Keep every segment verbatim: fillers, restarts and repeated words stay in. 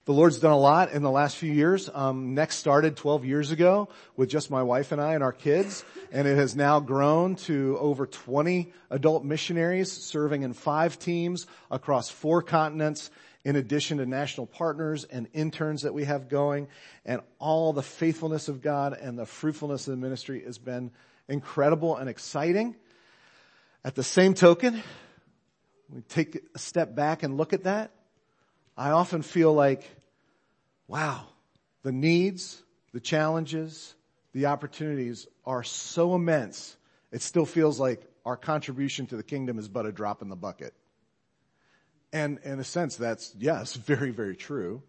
The Lord's done a lot in the last few years. Um, Next started twelve years ago with just my wife and I and our kids, and it has now grown to over twenty adult missionaries serving in five teams across four continents, in addition to national partners and interns that we have going. And all the faithfulness of God and the fruitfulness of the ministry has been incredible and exciting. At the same token, we take a step back and look at that. I often feel like, wow, the needs, the challenges, the opportunities are so immense, it still feels like our contribution to the kingdom is but a drop in the bucket. And in a sense, that's, yes, very, very true.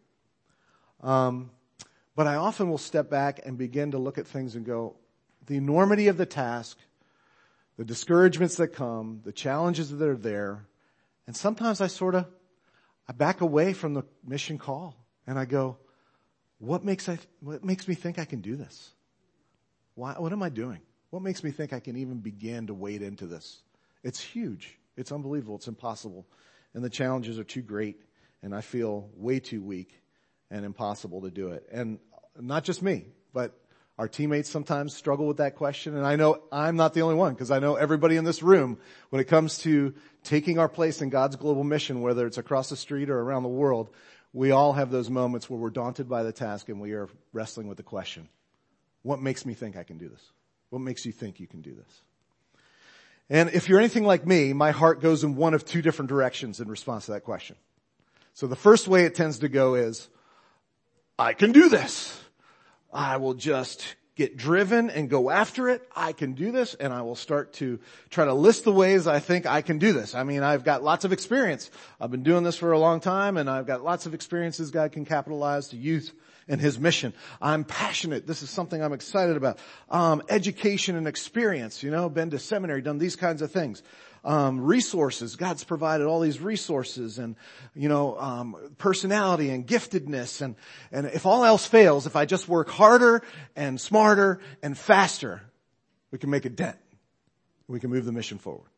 Um, but I often will step back and begin to look at things and go, the enormity of the task, the discouragements that come, the challenges that are there, and sometimes I sort of, I back away from the mission call and I go, what makes I, what makes me think I can do this? Why, what am I doing? What makes me think I can even begin to wade into this? It's huge. It's unbelievable. It's impossible. And the challenges are too great, and I feel way too weak and impossible to do it. And not just me, but our teammates sometimes struggle with that question. And I know I'm not the only one, because I know everybody in this room, when it comes to taking our place in God's global mission, whether it's across the street or around the world, we all have those moments where we're daunted by the task and we are wrestling with the question, what makes me think I can do this? What makes you think you can do this? And if you're anything like me, my heart goes in one of two different directions in response to that question. So the first way it tends to go is, I can do this. I will just get driven and go after it. I can do this, and I will start to try to list the ways I think I can do this. I mean, I've got lots of experience. I've been doing this for a long time, and I've got lots of experiences God can capitalize to youth and His mission. I'm passionate. This is something I'm excited about. Um, education and experience, you know, been to seminary, done these kinds of things. Um, resources. God's provided all these resources, and, you know, um, personality and giftedness. And, and if all else fails, if I just work harder and smarter and faster, we can make a dent. We can move the mission forward.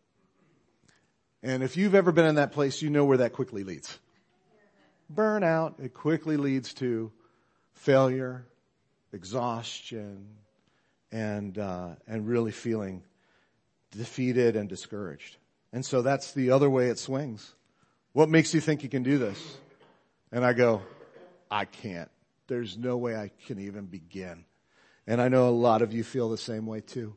And if you've ever been in that place, you know where that quickly leads. Burnout. It quickly leads to failure, exhaustion, and, uh, and really feeling defeated and discouraged. And so that's the other way it swings. What makes you think you can do this? And I go, I can't. There's no way I can even begin. And I know a lot of you feel the same way too.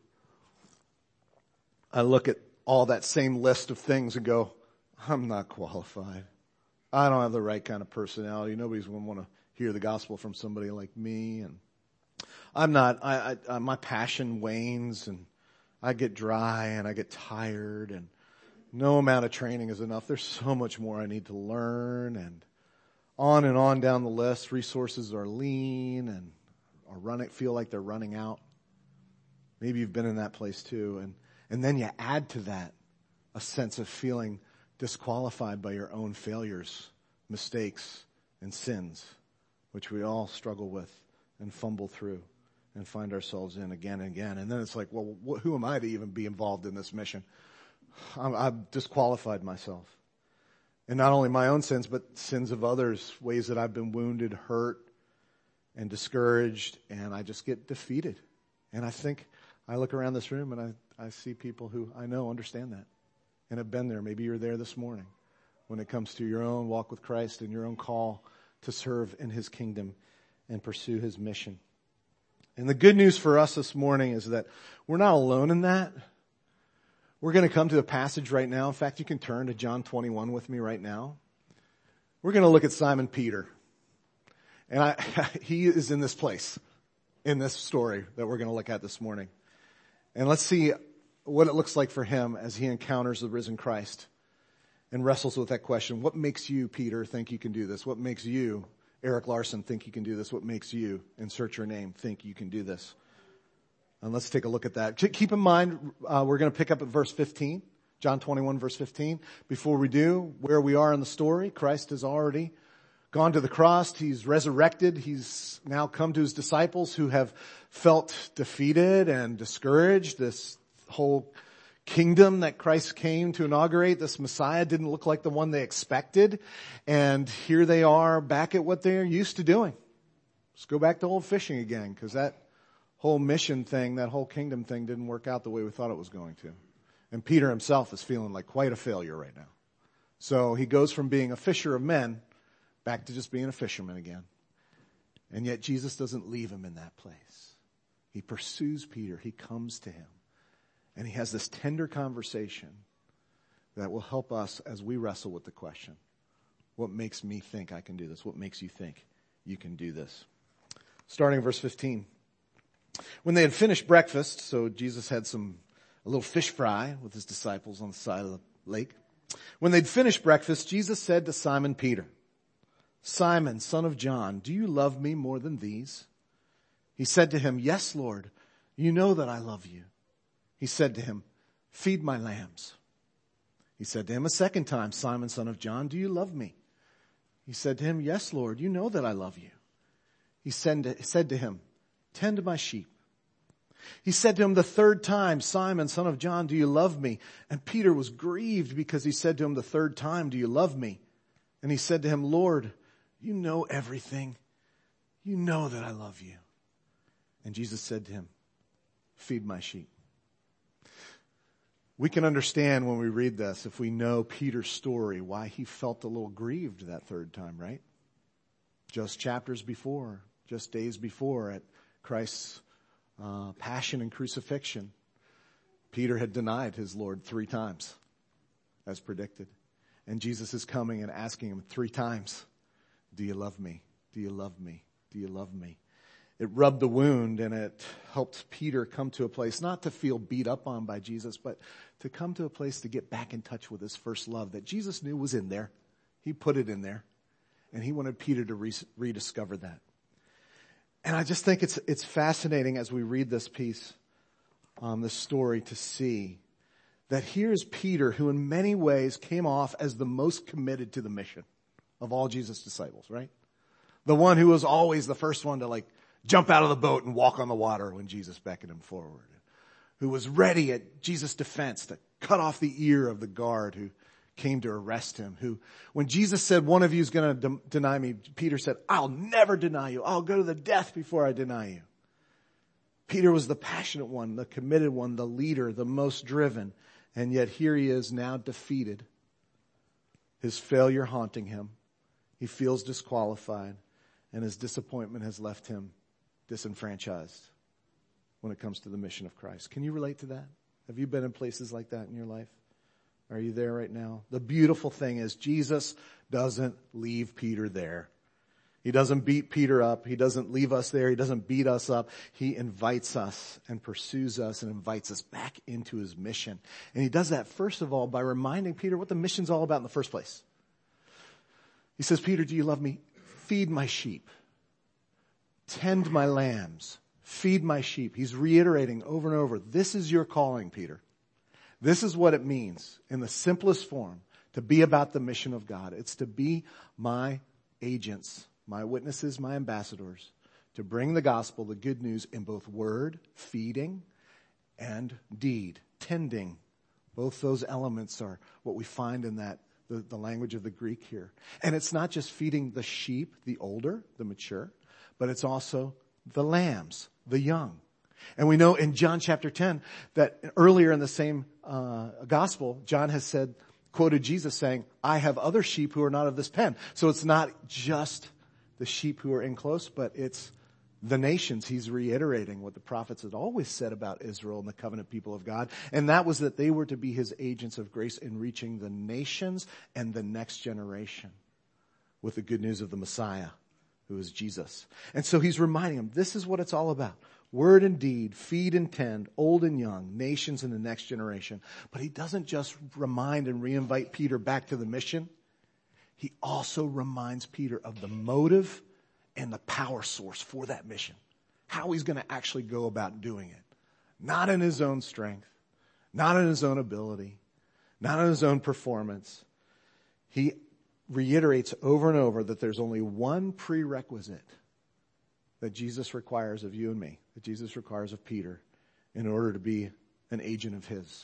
I look at all that same list of things and go, I'm not qualified. I don't have the right kind of personality. Nobody's going to want to hear the gospel from somebody like me. And I'm not, I, I, my passion wanes, and I get dry and I get tired, and no amount of training is enough. There's so much more I need to learn, and on and on down the list. Resources are lean and are running, feel like they're running out. Maybe you've been in that place too. And, and then you add to that a sense of feeling disqualified by your own failures, mistakes, and sins, which we all struggle with and fumble through and find ourselves in again and again. And then it's like, well, wh- who am I to even be involved in this mission? I'm, I've disqualified myself. And not only my own sins, but sins of others, ways that I've been wounded, hurt, and discouraged, and I just get defeated. And I think, I look around this room and I, I see people who I know understand that and have been there. Maybe you're there this morning when it comes to your own walk with Christ and your own call to serve in His kingdom and pursue His mission. And the good news for us this morning is that we're not alone in that. We're going to come to a passage right now. In fact, you can turn to John twenty-one with me right now. We're going to look at Simon Peter. And I, he is in this place, in this story that we're going to look at this morning. And let's see what it looks like for him as he encounters the risen Christ and wrestles with that question. What makes you, Peter, think you can do this? What makes you, Eric Larson, think you can do this? What makes you, insert your name, think you can do this? And let's take a look at that. Keep in mind, uh, we're going to pick up at verse fifteen, John twenty-one, verse fifteen. Before we do, where we are in the story, Christ has already gone to the cross. He's resurrected. He's now come to His disciples who have felt defeated and discouraged. This whole kingdom that Christ came to inaugurate, this Messiah, didn't look like the one they expected. And here they are back at what they're used to doing. Let's go back to old fishing again, because that whole mission thing, that whole kingdom thing didn't work out the way we thought it was going to. And Peter himself is feeling like quite a failure right now. So he goes from being a fisher of men back to just being a fisherman again. And yet Jesus doesn't leave him in that place. He pursues Peter. He comes to him. And he has this tender conversation that will help us as we wrestle with the question, what makes me think I can do this? What makes you think you can do this? Starting in verse fifteen. When they had finished breakfast, so Jesus had some, a little fish fry with his disciples on the side of the lake. When they'd finished breakfast, Jesus said to Simon Peter, Simon, son of John, do you love me more than these? He said to him, yes, Lord, you know that I love you. He said to him, feed my lambs. He said to him a second time, Simon, son of John, do you love me? He said to him, yes, Lord, you know that I love you. He said to, said to him, tend my sheep. He said to him the third time, Simon, son of John, do you love me? And Peter was grieved because he said to him the third time, do you love me? And he said to him, Lord, you know everything. You know that I love you. And Jesus said to him, feed my sheep. We can understand when we read this, if we know Peter's story, why he felt a little grieved that third time, right? Just chapters before, just days before at Christ's uh, passion and crucifixion, Peter had denied his Lord three times, as predicted. And Jesus is coming and asking him three times, do you love me? Do you love me? Do you love me? It rubbed the wound, and it helped Peter come to a place, not to feel beat up on by Jesus, but to come to a place to get back in touch with his first love that Jesus knew was in there. He put it in there, and he wanted Peter to re- rediscover that. And I just think it's it's fascinating as we read this piece, um, this story, to see that here's Peter, who in many ways came off as the most committed to the mission of all Jesus' disciples, right? The one who was always the first one to like jump out of the boat and walk on the water when Jesus beckoned him forward. Who was ready at Jesus' defense to cut off the ear of the guard who came to arrest him. Who, when Jesus said, one of you is going to de- deny me, Peter said, I'll never deny you. I'll go to the death before I deny you. Peter was the passionate one, the committed one, the leader, the most driven. And yet here he is now defeated. His failure haunting him. He feels disqualified. And his disappointment has left him disenfranchised when it comes to the mission of Christ. Can you relate to that? Have you been in places like that in your life? Are you there right now? The beautiful thing is Jesus doesn't leave Peter there. He doesn't beat Peter up. He doesn't leave us there. He doesn't beat us up. He invites us and pursues us and invites us back into his mission. And he does that, first of all, by reminding Peter what the mission's all about in the first place. He says, Peter, do you love me? Feed my sheep. Tend my lambs. Feed my sheep. He's reiterating over and over, this is your calling, Peter. This is what it means in the simplest form to be about the mission of God. It's to be my agents, my witnesses, my ambassadors, to bring the gospel, the good news in both word, feeding, and deed, tending. Both those elements are what we find in that, the, the language of the Greek here. And it's not just feeding the sheep, the older, the mature, but it's also the lambs, the young. And we know in John chapter ten that earlier in the same uh, gospel, John has said, quoted Jesus saying, I have other sheep who are not of this pen. So it's not just the sheep who are in close, but it's the nations. He's reiterating what the prophets had always said about Israel and the covenant people of God. And that was that they were to be his agents of grace in reaching the nations and the next generation with the good news of the Messiah, who is Jesus. And so he's reminding them, this is what it's all about. Word and deed, feed and tend, old and young, nations and the next generation. But he doesn't just remind and reinvite Peter back to the mission. He also reminds Peter of the motive and the power source for that mission. How he's going to actually go about doing it. Not in his own strength, not in his own ability, not in his own performance. He reiterates over and over that there's only one prerequisite that Jesus requires of you and me, that Jesus requires of Peter in order to be an agent of his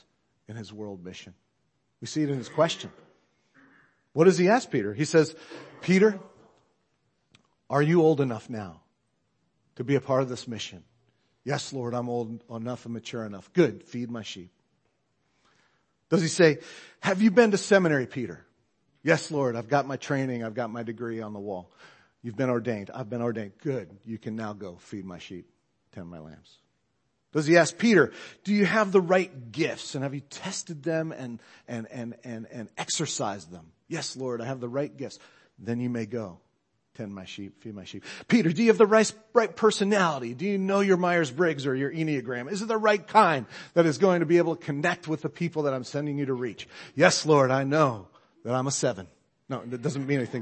in his world mission. We see it in his question. What does he ask Peter? He says, Peter, are you old enough now to be a part of this mission? Yes, Lord, I'm old enough and mature enough. Good, feed my sheep. Does he say, have you been to seminary, Peter? Yes, Lord, I've got my training, I've got my degree on the wall. You've been ordained. I've been ordained. Good, you can now go feed my sheep, tend my lambs. Does he ask Peter, do you have the right gifts and have you tested them and, and, and, and, and exercised them? Yes, Lord, I have the right gifts. Then you may go. Tend my sheep, feed my sheep. Peter, do you have the right, right personality? Do you know your Myers-Briggs or your Enneagram? Is it the right kind that is going to be able to connect with the people that I'm sending you to reach? Yes, Lord, I know that I'm a seven. No, that doesn't mean anything.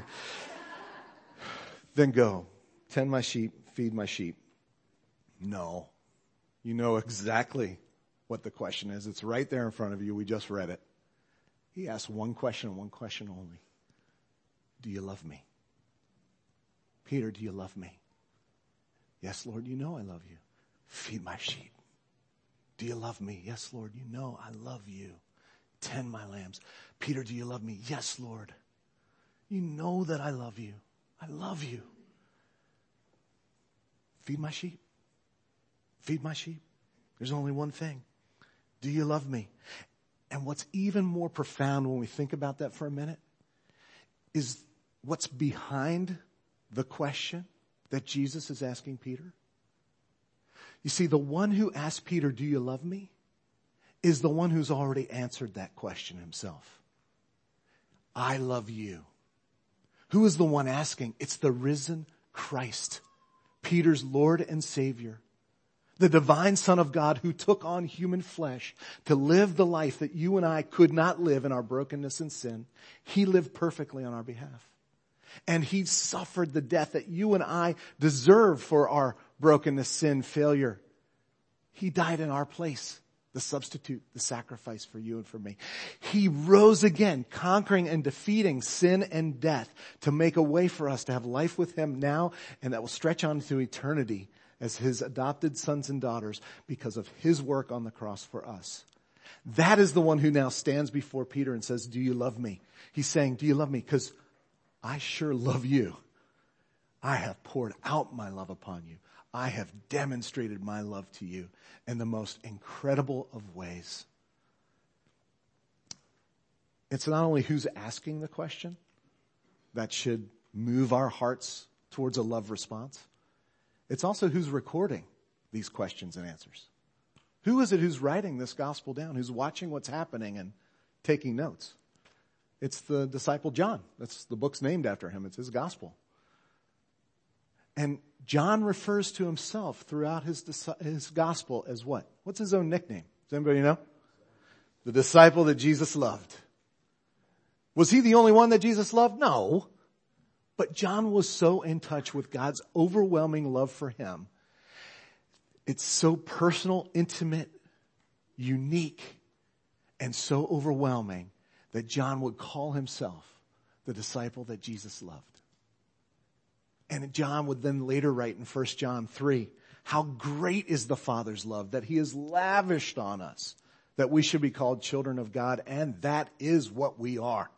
Then go. Tend my sheep, feed my sheep. No. You know exactly what the question is. It's right there in front of you. We just read it. He asked one question and one question only. Do you love me? Peter, do you love me? Yes, Lord, you know I love you. Feed my sheep. Do you love me? Yes, Lord, you know I love you. Tend my lambs. Peter, do you love me? Yes, Lord. You know that I love you. I love you. Feed my sheep. Feed my sheep. There's only one thing. Do you love me? And what's even more profound when we think about that for a minute is what's behind the question that Jesus is asking Peter. You see, the one who asked Peter, do you love me? Is the one who's already answered that question himself. I love you. Who is the one asking? It's the risen Christ, Peter's Lord and Savior, the divine Son of God who took on human flesh to live the life that you and I could not live in our brokenness and sin. He lived perfectly on our behalf. And he suffered the death that you and I deserve for our brokenness, sin, failure. He died in our place, the substitute, the sacrifice for you and for me. He rose again, conquering and defeating sin and death to make a way for us to have life with him now, and that will stretch on to eternity as his adopted sons and daughters because of his work on the cross for us. That is the one who now stands before Peter and says, do you love me? He's saying, do you love me? Because I sure love you. I have poured out my love upon you. I have demonstrated my love to you in the most incredible of ways. It's not only who's asking the question that should move our hearts towards a love response. It's also who's recording these questions and answers. Who is it who's writing this gospel down? Who's watching what's happening and taking notes? It's the disciple John. That's the book's named after him. It's his gospel. And John refers to himself throughout his, his gospel as what? What's his own nickname? Does anybody know? The disciple that Jesus loved. Was he the only one that Jesus loved? No. But John was so in touch with God's overwhelming love for him. It's so personal, intimate, unique, and so overwhelming that John would call himself the disciple that Jesus loved. And John would then later write in First John three, how great is the Father's love that he has lavished on us, that we should be called children of God, and that is what we are.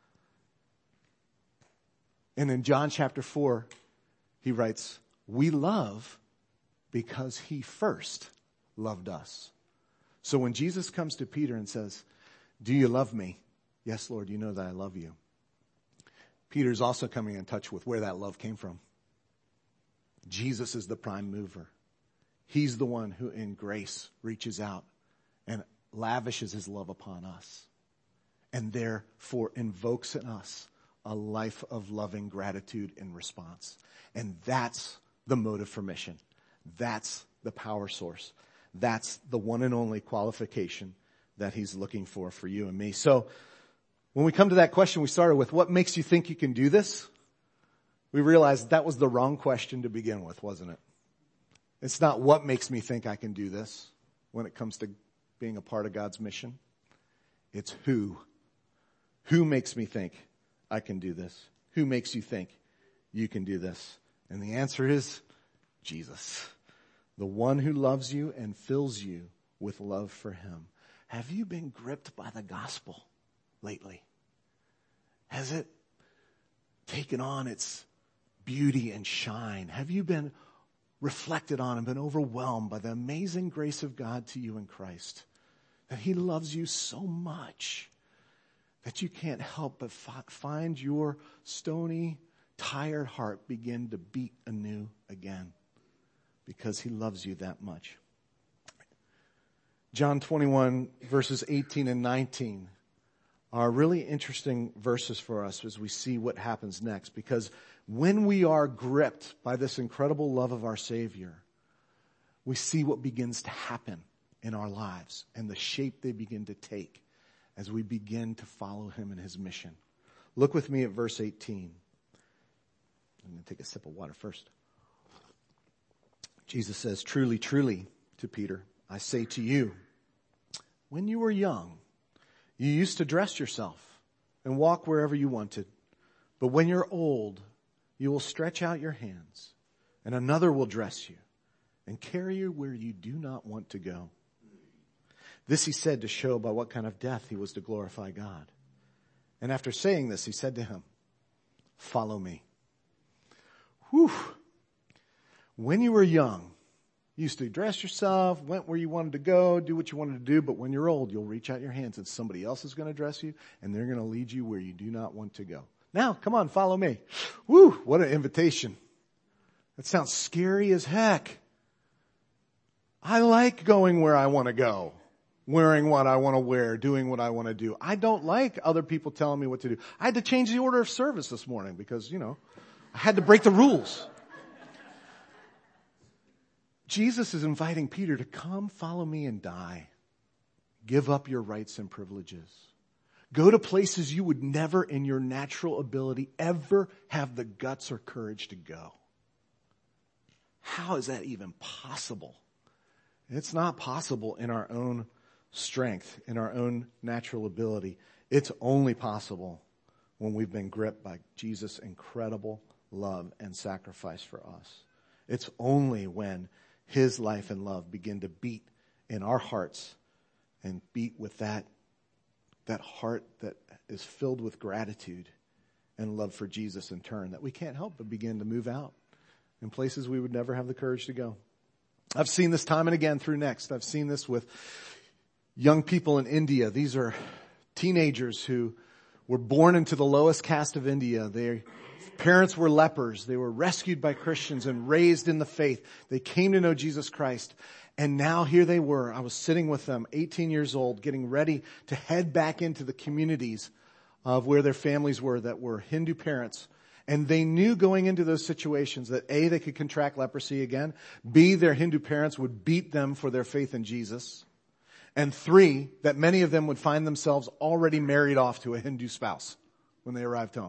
And in John chapter four, he writes, we love because he first loved us. So when Jesus comes to Peter and says, do you love me? Yes, Lord, you know that I love you. Peter's also coming in touch with where that love came from. Jesus is the prime mover. He's the one who in grace reaches out and lavishes his love upon us and therefore invokes in us a life of loving gratitude in response. And that's the motive for mission. That's the power source. That's the one and only qualification that he's looking for for you and me. So when we come to that question we started with, what makes you think you can do this? We realized that was the wrong question to begin with, wasn't it? It's not what makes me think I can do this when it comes to being a part of God's mission. It's who. Who makes me think I can do this? Who makes you think you can do this? And the answer is Jesus, the one who loves you and fills you with love for him. Have you been gripped by the gospel lately? Has it taken on its beauty and shine? Have you been reflected on and been overwhelmed by the amazing grace of God to you in Christ? That he loves you so much that you can't help but fi- find your stony, tired heart begin to beat anew again because he loves you that much. John twenty-one, verses eighteen and nineteen are really interesting verses for us as we see what happens next. Because when we are gripped by this incredible love of our Savior, we see what begins to happen in our lives and the shape they begin to take as we begin to follow him in his mission. Look with me at verse eighteen. I'm going to take a sip of water first. Jesus says, "Truly, truly," to Peter, "I say to you, when you were young, you used to dress yourself and walk wherever you wanted. But when you're old, you will stretch out your hands, and another will dress you and carry you where you do not want to go." This he said to show by what kind of death he was to glorify God. And after saying this, he said to him, "Follow me." Whew. When you were young, you used to dress yourself, went where you wanted to go, do what you wanted to do, but when you're old, you'll reach out your hands and somebody else is going to dress you, and they're going to lead you where you do not want to go. Now, come on, follow me. Woo, what an invitation. That sounds scary as heck. I like going where I want to go, wearing what I want to wear, doing what I want to do. I don't like other people telling me what to do. I had to change the order of service this morning because, you know, I had to break the rules. Jesus is inviting Peter to come follow me and die. Give up your rights and privileges. Go to places you would never in your natural ability ever have the guts or courage to go. How is that even possible? It's not possible in our own strength, in our own natural ability. It's only possible when we've been gripped by Jesus' incredible love and sacrifice for us. It's only when his life and love begin to beat in our hearts and beat with that, that heart that is filled with gratitude and love for Jesus in turn, that we can't help but begin to move out in places we would never have the courage to go. I've seen this time and again through Next. I've seen this with young people in India. These are teenagers who were born into the lowest caste of India. Their parents were lepers. They were rescued by Christians and raised in the faith. They came to know Jesus Christ. And now here they were. I was sitting with them, eighteen years old, getting ready to head back into the communities of where their families were that were Hindu parents. And they knew going into those situations that A, they could contract leprosy again. B, their Hindu parents would beat them for their faith in Jesus. And three, that many of them would find themselves already married off to a Hindu spouse when they arrived home.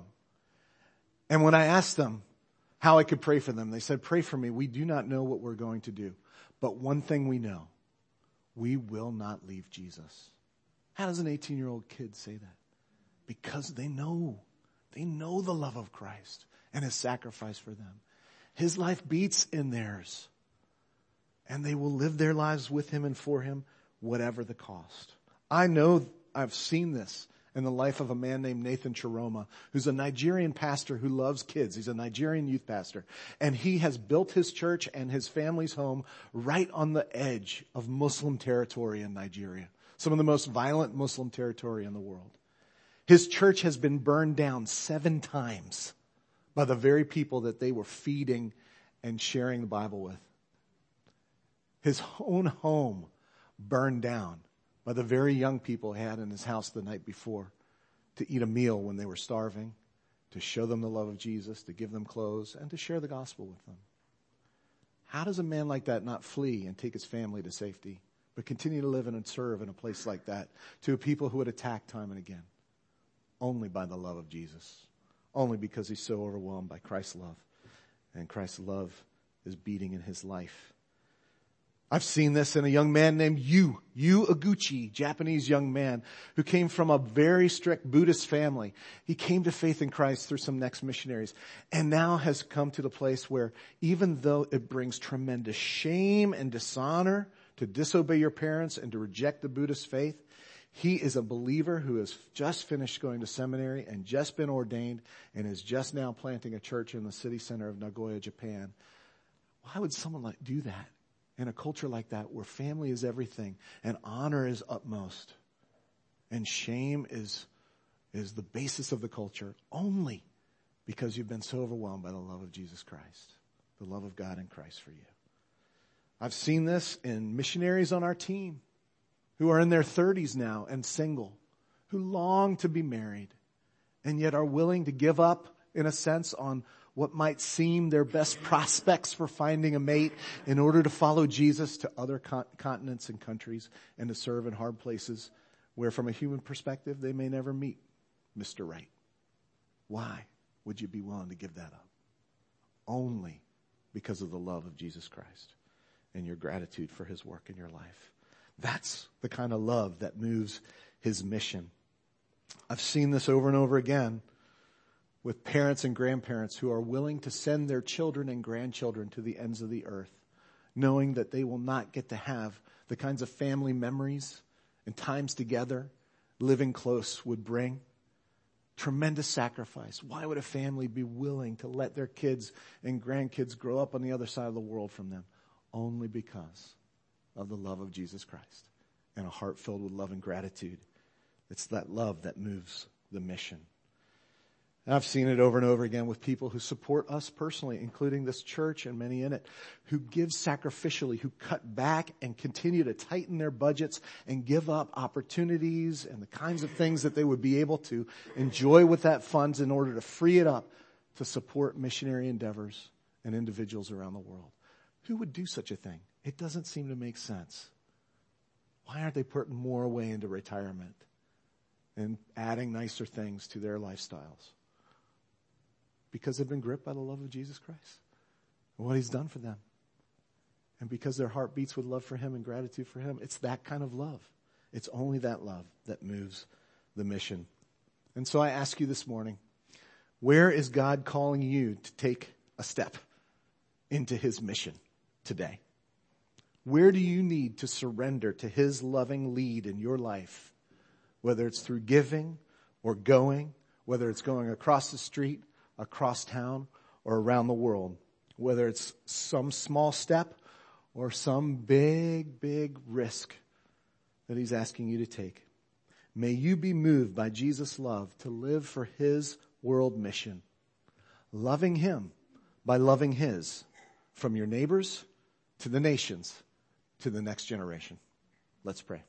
And when I asked them how I could pray for them, they said, "Pray for me. We do not know what we're going to do. But one thing we know, we will not leave Jesus." How does an eighteen-year-old kid say that? Because they know. They know the love of Christ and his sacrifice for them. His life beats in theirs. And they will live their lives with him and for him, whatever the cost. I know I've seen this in the life of a man named Nathan Chiroma, who's a Nigerian pastor who loves kids. He's a Nigerian youth pastor. And he has built his church and his family's home right on the edge of Muslim territory in Nigeria. Some of the most violent Muslim territory in the world. His church has been burned down seven times by the very people that they were feeding and sharing the Bible with. His own home burned down by the very young people he had in his house the night before to eat a meal when they were starving, to show them the love of Jesus, to give them clothes, and to share the gospel with them. How does a man like that not flee and take his family to safety, but continue to live and serve in a place like that to a people who would attack time and again? Only by the love of Jesus. Only because he's so overwhelmed by Christ's love. And Christ's love is beating in his life. I've seen this in a young man named Yu, Yu Aguchi, Japanese young man who came from a very strict Buddhist family. He came to faith in Christ through some Next missionaries and now has come to the place where even though it brings tremendous shame and dishonor to disobey your parents and to reject the Buddhist faith. He is a believer who has just finished going to seminary and just been ordained and is just now planting a church in the city center of Nagoya, Japan. Why would someone like do that in a culture like that where family is everything and honor is utmost and shame is, is the basis of the culture only because you've been so overwhelmed by the love of Jesus Christ, the love of God in Christ for you? I've seen this in missionaries on our team who are in their thirties now and single, who long to be married and yet are willing to give up, in a sense, on what might seem their best prospects for finding a mate in order to follow Jesus to other con- continents and countries and to serve in hard places where, from a human perspective, they may never meet Mister Right. Why would you be willing to give that up? Only because of the love of Jesus Christ and your gratitude for his work in your life. That's the kind of love that moves his mission. I've seen this over and over again with parents and grandparents who are willing to send their children and grandchildren to the ends of the earth, knowing that they will not get to have the kinds of family memories and times together living close would bring. Tremendous sacrifice. Why would a family be willing to let their kids and grandkids grow up on the other side of the world from them? Only because of the love of Jesus Christ and a heart filled with love and gratitude. It's that love that moves the mission. And I've seen it over and over again with people who support us personally, including this church and many in it, who give sacrificially, who cut back and continue to tighten their budgets and give up opportunities and the kinds of things that they would be able to enjoy with that funds in order to free it up to support missionary endeavors and individuals around the world. Who would do such a thing? It doesn't seem to make sense. Why aren't they putting more away into retirement and adding nicer things to their lifestyles? Because they've been gripped by the love of Jesus Christ and what he's done for them. And because their heart beats with love for him and gratitude for him. It's that kind of love. It's only that love that moves the mission. And so I ask you this morning, where is God calling you to take a step into his mission today? Where do you need to surrender to his loving lead in your life? Whether it's through giving or going, whether it's going across the street, across town, or around the world. Whether it's some small step or some big, big risk that he's asking you to take. May you be moved by Jesus' love to live for his world mission. Loving him by loving his, from your neighbors to the nations to the next generation. Let's pray.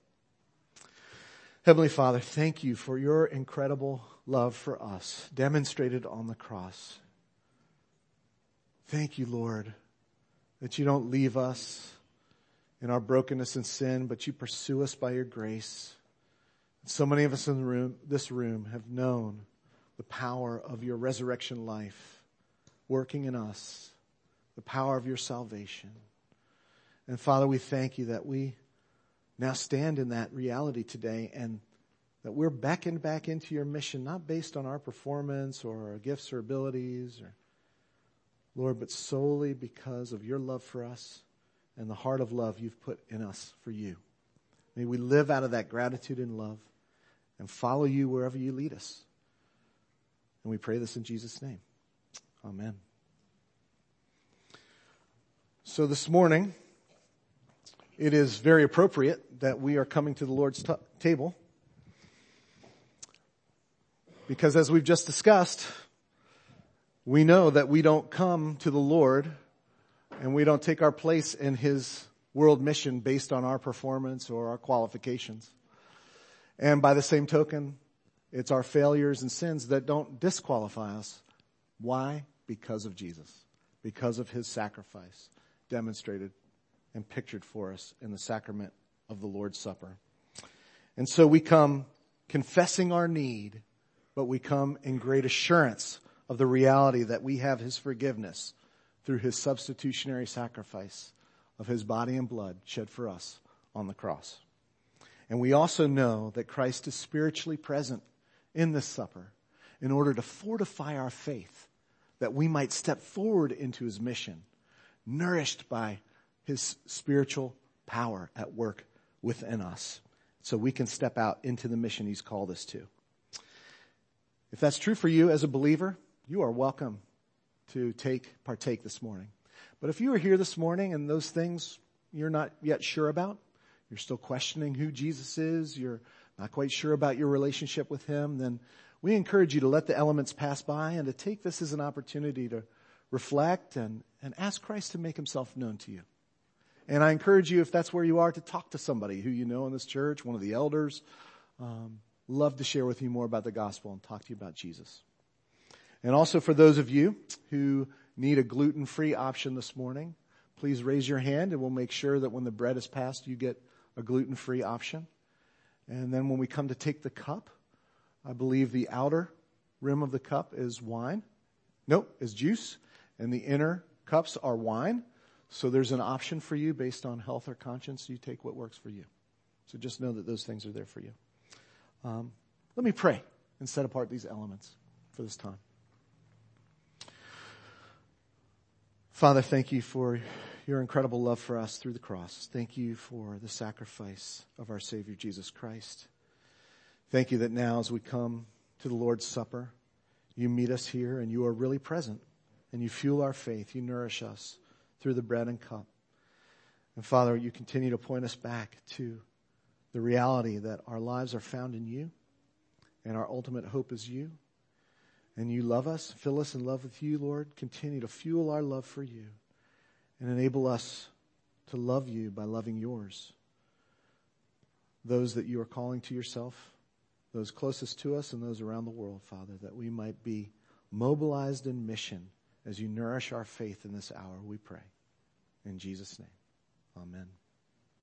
Heavenly Father, thank you for your incredible love for us demonstrated on the cross. Thank you, Lord, that you don't leave us in our brokenness and sin, but you pursue us by your grace. So many of us in the room, this room have known the power of your resurrection life working in us, the power of your salvation. And Father, we thank you that we now stand in that reality today and that we're beckoned back into your mission, not based on our performance or our gifts or abilities, or Lord, but solely because of your love for us and the heart of love you've put in us for you. May we live out of that gratitude and love and follow you wherever you lead us. And we pray this in Jesus' name. Amen. So this morning, it is very appropriate that we are coming to the Lord's t- table because, as we've just discussed, we know that we don't come to the Lord and we don't take our place in his world mission based on our performance or our qualifications. And by the same token, it's our failures and sins that don't disqualify us. Why? Because of Jesus, because of his sacrifice demonstrated and pictured for us in the sacrament of the Lord's Supper. And so we come confessing our need, but we come in great assurance of the reality that we have his forgiveness through his substitutionary sacrifice of his body and blood shed for us on the cross. And we also know that Christ is spiritually present in this supper in order to fortify our faith, that we might step forward into his mission, nourished by his spiritual power at work within us so we can step out into the mission he's called us to. If that's true for you as a believer, you are welcome to take, partake this morning. But if you are here this morning and those things you're not yet sure about, you're still questioning who Jesus is, you're not quite sure about your relationship with him, then we encourage you to let the elements pass by and to take this as an opportunity to reflect and, and ask Christ to make himself known to you. And I encourage you, if that's where you are, to talk to somebody who you know in this church, one of the elders. Um, love to share with you more about the gospel and talk to you about Jesus. And also for those of you who need a gluten-free option this morning, please raise your hand and we'll make sure that when the bread is passed, you get a gluten-free option. And then when we come to take the cup, I believe the outer rim of the cup is wine. Nope, is juice. And the inner cups are wine. So there's an option for you based on health or conscience. You take what works for you. So just know that those things are there for you. Um, let me pray and set apart these elements for this time. Father, thank you for your incredible love for us through the cross. Thank you for the sacrifice of our Savior, Jesus Christ. Thank you that now as we come to the Lord's Supper, you meet us here and you are really present and you fuel our faith. You nourish us through the bread and cup. And Father, you continue to point us back to the reality that our lives are found in you and our ultimate hope is you. And you love us, fill us in love with you, Lord. Continue to fuel our love for you and enable us to love you by loving yours. Those that you are calling to yourself, those closest to us and those around the world, Father, that we might be mobilized in mission as you nourish our faith in this hour, we pray. In Jesus' name, amen.